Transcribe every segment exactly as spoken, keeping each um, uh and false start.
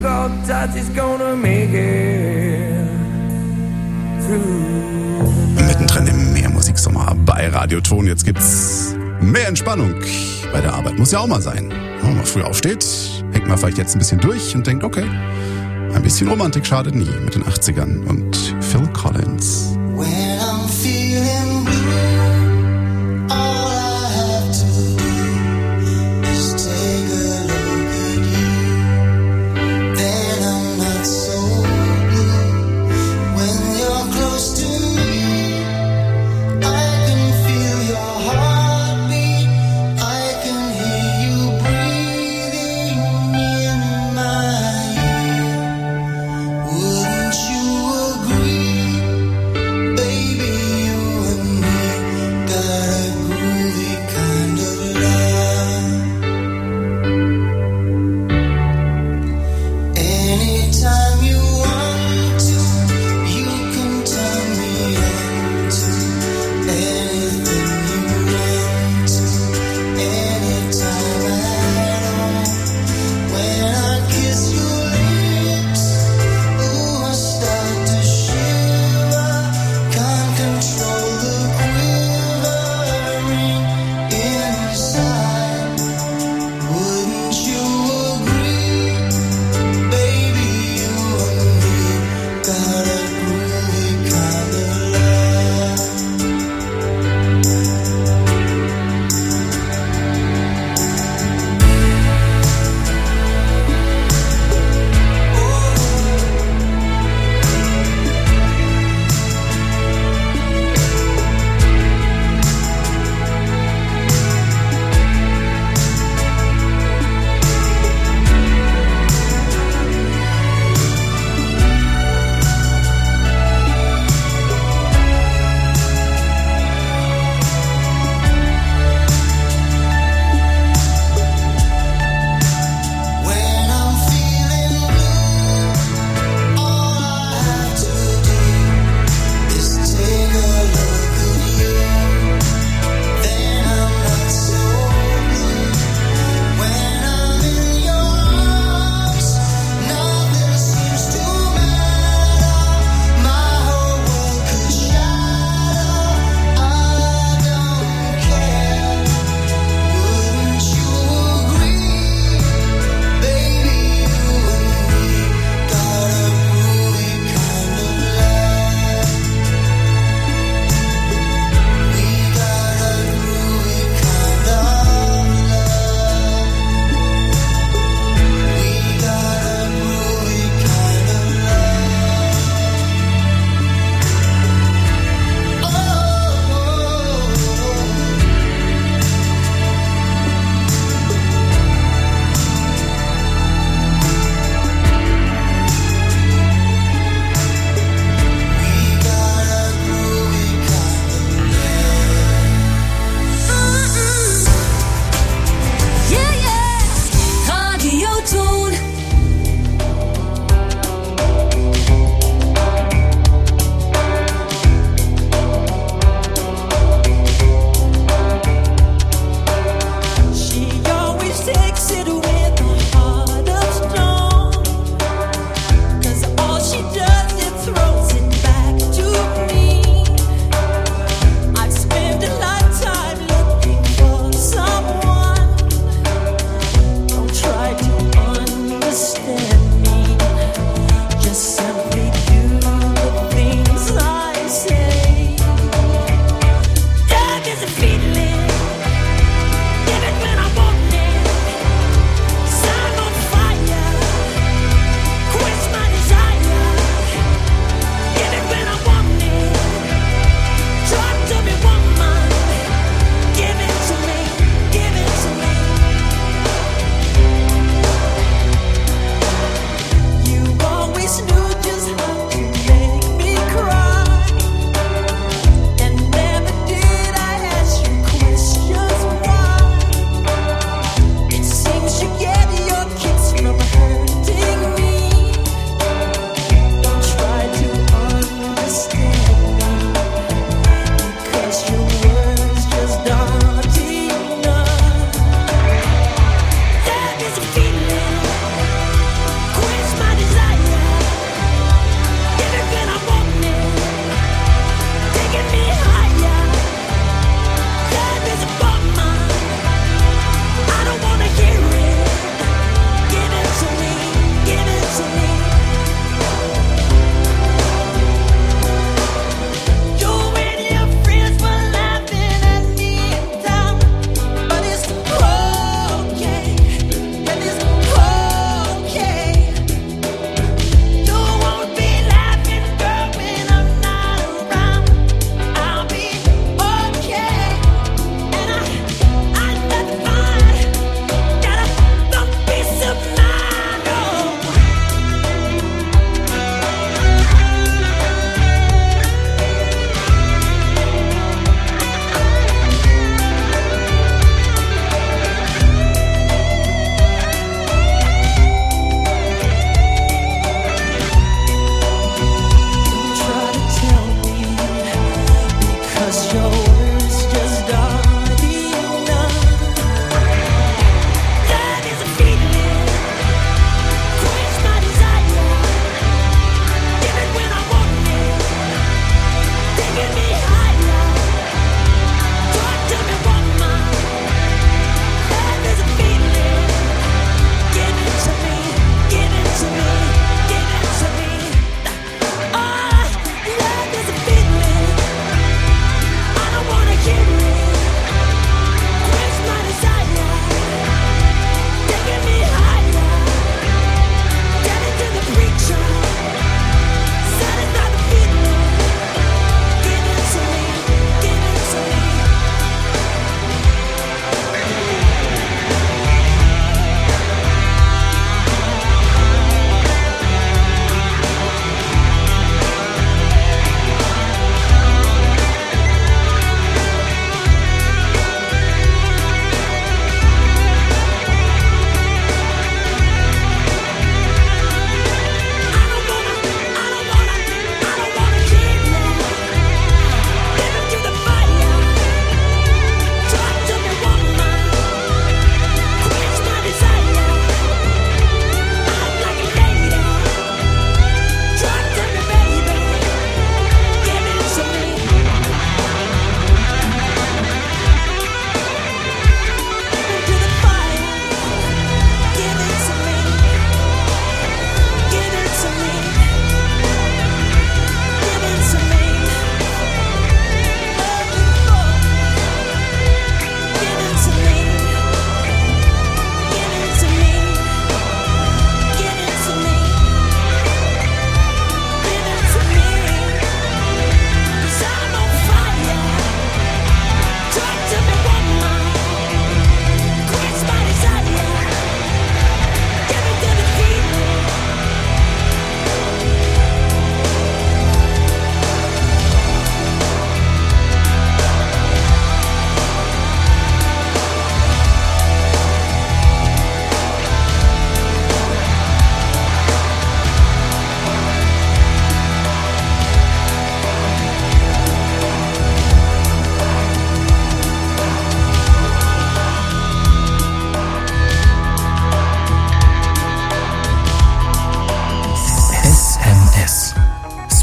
Mittendrin im Meermusiksommer bei Radio Ton. Jetzt gibt's mehr Entspannung bei der Arbeit. Muss ja auch mal sein. Wenn man früh aufsteht, hängt man vielleicht jetzt ein bisschen durch und denkt, okay, ein bisschen Romantik schadet nie mit den achtzigern und Phil Collins. When I'm feeling blue, all I have to do is take a look at you. Then I'm not so blue. When you're close to me, I can feel your heartbeat. I can hear you breathing in my ear. Wouldn't you agree?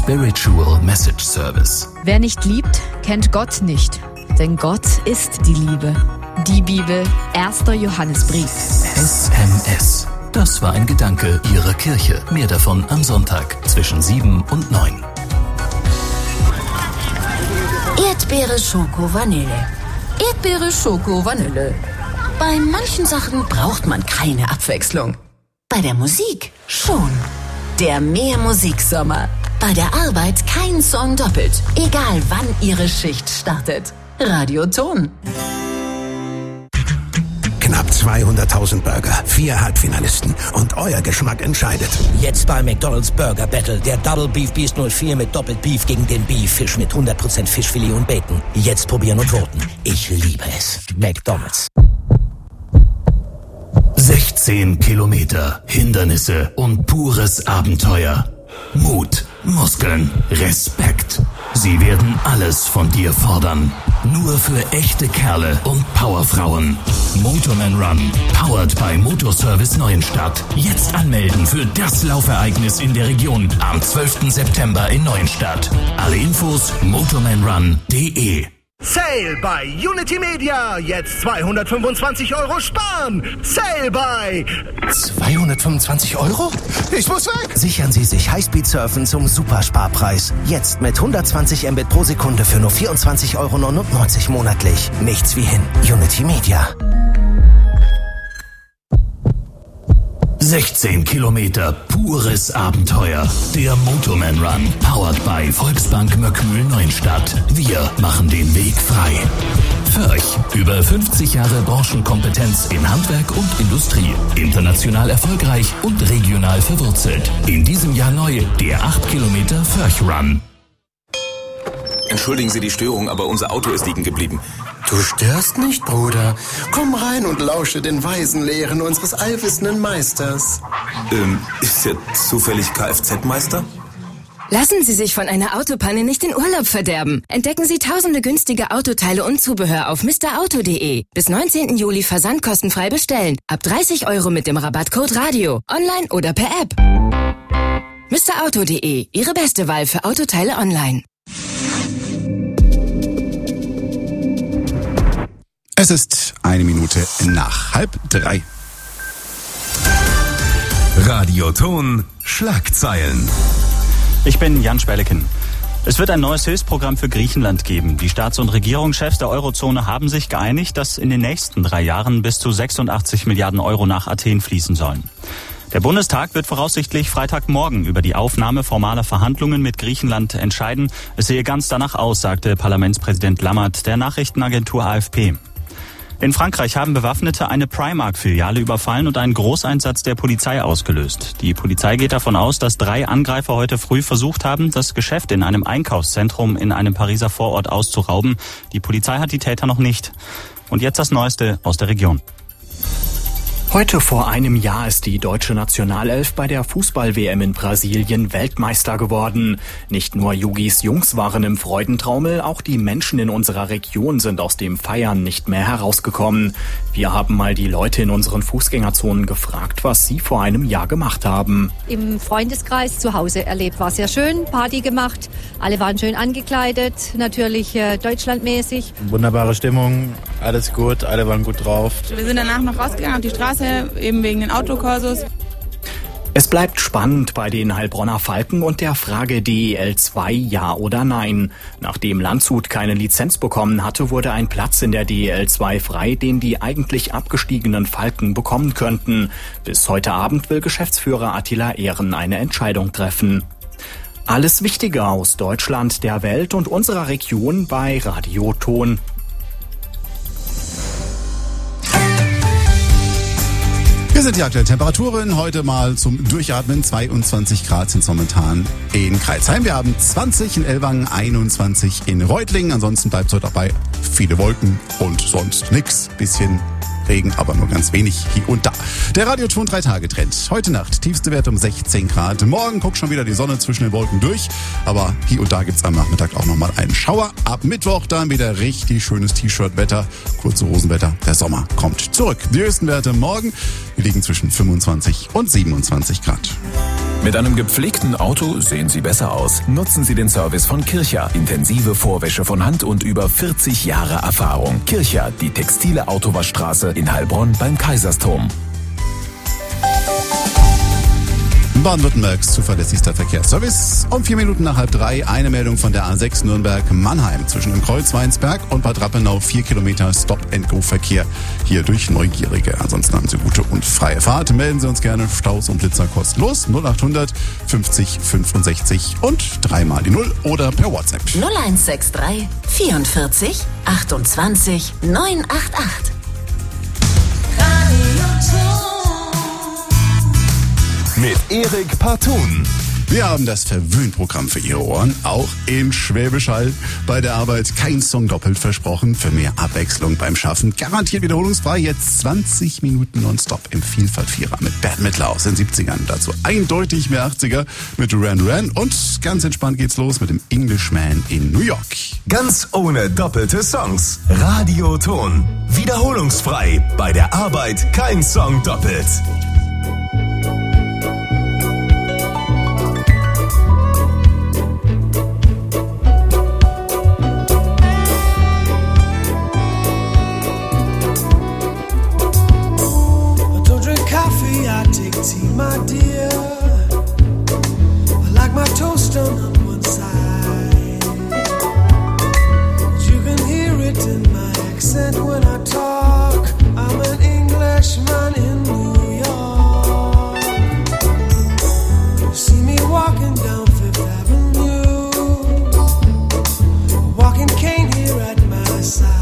Spiritual Message Service. Wer nicht liebt, kennt Gott nicht. Denn Gott ist die Liebe. Die Bibel, erster Johannesbrief. S M S. Das war ein Gedanke Ihrer Kirche. Mehr davon am Sonntag zwischen sieben und neun. Erdbeere, Schoko, Vanille. Erdbeere, Schoko, Vanille. Bei manchen Sachen braucht man keine Abwechslung. Bei der Musik schon. Der Mehr-Musik-Sommer. Bei der Arbeit kein Song doppelt. Egal wann Ihre Schicht startet. Radioton. Knapp zweihunderttausend Burger, vier Halbfinalisten und euer Geschmack entscheidet. Jetzt bei McDonald's Burger Battle. Der Double Beef Beast null vier mit Doppelt Beef gegen den Beef Fisch mit hundert Prozent Fischfilet und Bacon. Jetzt probieren und voten. Ich liebe es. McDonald's. sechzehn Kilometer, Hindernisse und pures Abenteuer. Mut, Muskeln, Respekt. Sie werden alles von dir fordern. Nur für echte Kerle und Powerfrauen. Motorman Run, powered by Motorservice Neuenstadt. Jetzt anmelden für das Laufereignis in der Region am zwölften September in Neuenstadt. Alle Infos motormanrun punkt de. Sale bei Unity Media. Jetzt zweihundertfünfundzwanzig Euro sparen. Sale bei zweihundertfünfundzwanzig Euro? Ich muss weg! Sichern Sie sich Highspeed-Surfen zum Supersparpreis. Jetzt mit hundertzwanzig Mbit pro Sekunde für nur vierundzwanzig Euro neunundneunzig monatlich. Nichts wie hin. Unity Media. sechzehn Kilometer pures Abenteuer. Der Motorman Run, powered by Volksbank Möckmühl Neuenstadt. Wir machen den Weg frei. Förch, über fünfzig Jahre Branchenkompetenz in Handwerk und Industrie. International erfolgreich und regional verwurzelt. In diesem Jahr neu der acht Kilometer Förch Run. Entschuldigen Sie die Störung, aber unser Auto ist liegen geblieben. Du störst nicht, Bruder. Komm rein und lausche den weisen Lehren unseres allwissenden Meisters. Ähm, ist er zufällig Kfz-Meister? Lassen Sie sich von einer Autopanne nicht den Urlaub verderben. Entdecken Sie tausende günstige Autoteile und Zubehör auf mister auto punkt de. Bis neunzehnten Juli versandkostenfrei bestellen. Ab dreißig Euro mit dem Rabattcode Radio. Online oder per App. mister auto punkt de. Ihre beste Wahl für Autoteile online. Es ist eine Minute nach halb drei. Radioton Schlagzeilen. Ich bin Jan Speleken. Es wird ein neues Hilfsprogramm für Griechenland geben. Die Staats- und Regierungschefs der Eurozone haben sich geeinigt, dass in den nächsten drei Jahren bis zu sechsundachtzig Milliarden Euro nach Athen fließen sollen. Der Bundestag wird voraussichtlich Freitagmorgen über die Aufnahme formaler Verhandlungen mit Griechenland entscheiden. Es sehe ganz danach aus, sagte Parlamentspräsident Lammert der Nachrichtenagentur A F P. In Frankreich haben Bewaffnete eine Primark-Filiale überfallen und einen Großeinsatz der Polizei ausgelöst. Die Polizei geht davon aus, dass drei Angreifer heute früh versucht haben, das Geschäft in einem Einkaufszentrum in einem Pariser Vorort auszurauben. Die Polizei hat die Täter noch nicht. Und jetzt das Neueste aus der Region. Heute vor einem Jahr ist die deutsche Nationalelf bei der Fußball-W M in Brasilien Weltmeister geworden. Nicht nur Jugis Jungs waren im Freudentraumel, auch die Menschen in unserer Region sind aus dem Feiern nicht mehr herausgekommen. Wir haben mal die Leute in unseren Fußgängerzonen gefragt, was sie vor einem Jahr gemacht haben. Im Freundeskreis zu Hause erlebt, war sehr schön, Party gemacht, alle waren schön angekleidet, natürlich äh, deutschlandmäßig. Wunderbare Stimmung, alles gut, alle waren gut drauf. Wir sind danach noch rausgegangen auf die Straße, eben wegen den Autokursus. Es bleibt spannend bei den Heilbronner Falken und der Frage D E L zwei ja oder nein. Nachdem Landshut keine Lizenz bekommen hatte, wurde ein Platz in der D E L zwei frei, den die eigentlich abgestiegenen Falken bekommen könnten. Bis heute Abend will Geschäftsführer Attila Ehren eine Entscheidung treffen. Alles Wichtige aus Deutschland, der Welt und unserer Region bei Radioton. Hier sind die aktuellen Temperaturen. Heute mal zum Durchatmen. zweiundzwanzig Grad sind es momentan in Crailsheim. Wir haben zwanzig in Ellwangen, einundzwanzig in Reutlingen. Ansonsten bleibt es heute auch bei viele Wolken und sonst nix. Bisschen Regen, aber nur ganz wenig hier und da. Der Radioton drei Tage Trend. Heute Nacht tiefste Werte um sechzehn Grad. Morgen guckt schon wieder die Sonne zwischen den Wolken durch. Aber hier und da gibt's am Nachmittag auch nochmal einen Schauer. Ab Mittwoch dann wieder richtig schönes T-Shirt-Wetter. Kurze Hosenwetter. Der Sommer kommt zurück. Die höchsten Werte morgen. Wir liegen zwischen fünfundzwanzig und siebenundzwanzig Grad. Mit einem gepflegten Auto sehen Sie besser aus. Nutzen Sie den Service von Kircher. Intensive Vorwäsche von Hand und über vierzig Jahre Erfahrung. Kircher, die textile Autowaschstraße in Heilbronn beim Kaisersdom. Baden-Württembergs zuverlässigster Verkehrsservice. Um vier Minuten nach halb drei eine Meldung von der A sechs Nürnberg-Mannheim. Zwischen dem Kreuz Weinsberg und Bad Rappenau vier Kilometer Stop-and-Go-Verkehr hier durch Neugierige. Ansonsten haben Sie gute und freie Fahrt. Melden Sie uns gerne. Staus und Blitzer kostenlos. null achthundert fünfzig fünfundsechzig und dreimal die Null oder per WhatsApp. null eins sechs drei vierundvierzig achtundzwanzig neunhundertachundachtzig. Mit Erik Partun. Wir haben das Verwöhnprogramm für Ihre Ohren, auch in Schwäbisch Hall. Bei der Arbeit kein Song doppelt versprochen, für mehr Abwechslung beim Schaffen. Garantiert wiederholungsfrei, jetzt zwanzig Minuten nonstop im Vielfalt-Vierer mit Bert Midler aus den siebzigern. Dazu eindeutig mehr achtziger mit Duran Duran und ganz entspannt geht's los mit dem Englishman in New York. Ganz ohne doppelte Songs. Radioton. Wiederholungsfrei. Bei der Arbeit kein Song doppelt. Tea, my dear. I like my toast on one side. You can hear it in my accent when I talk. I'm an Englishman in New York. You see me walking down Fifth Avenue, a walking cane here at my side.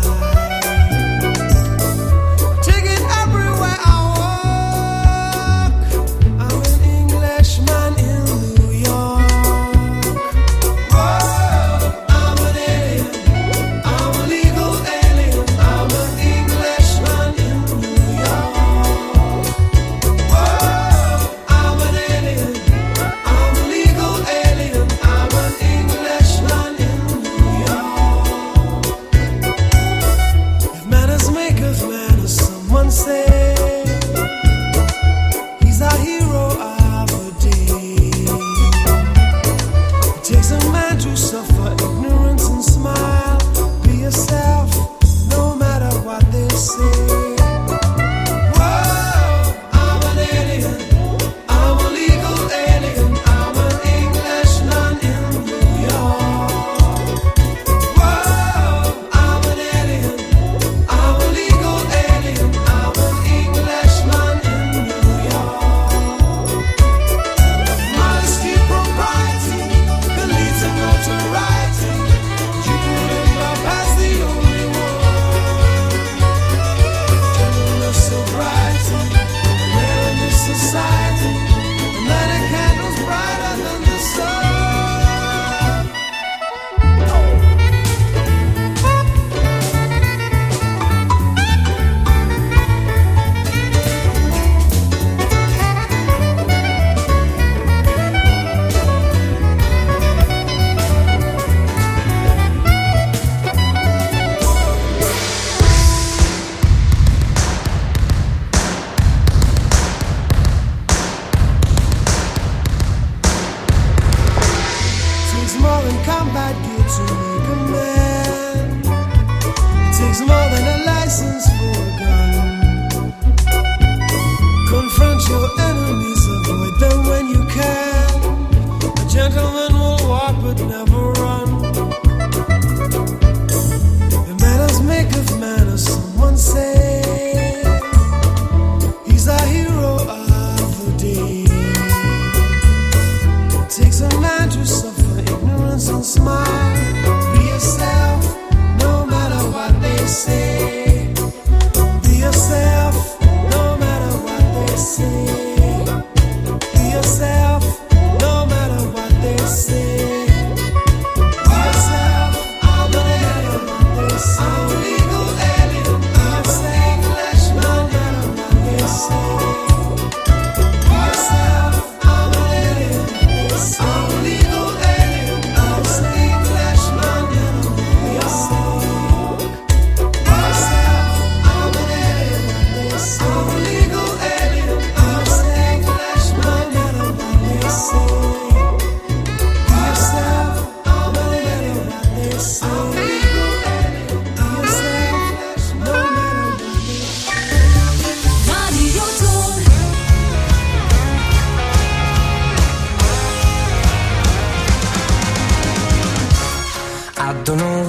I'm a legal alien.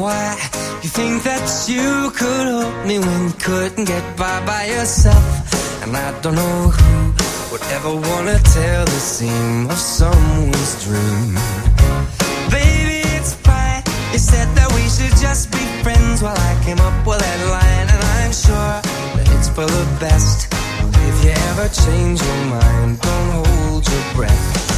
why you think that you could help me when you couldn't get by by yourself. And I don't know who would ever wanna tell the seam of someone's dream. Baby, it's fine. You said that we should just be friends. Well, I came up with that line, and I'm sure that it's for the best. If you ever change your mind, don't hold your breath.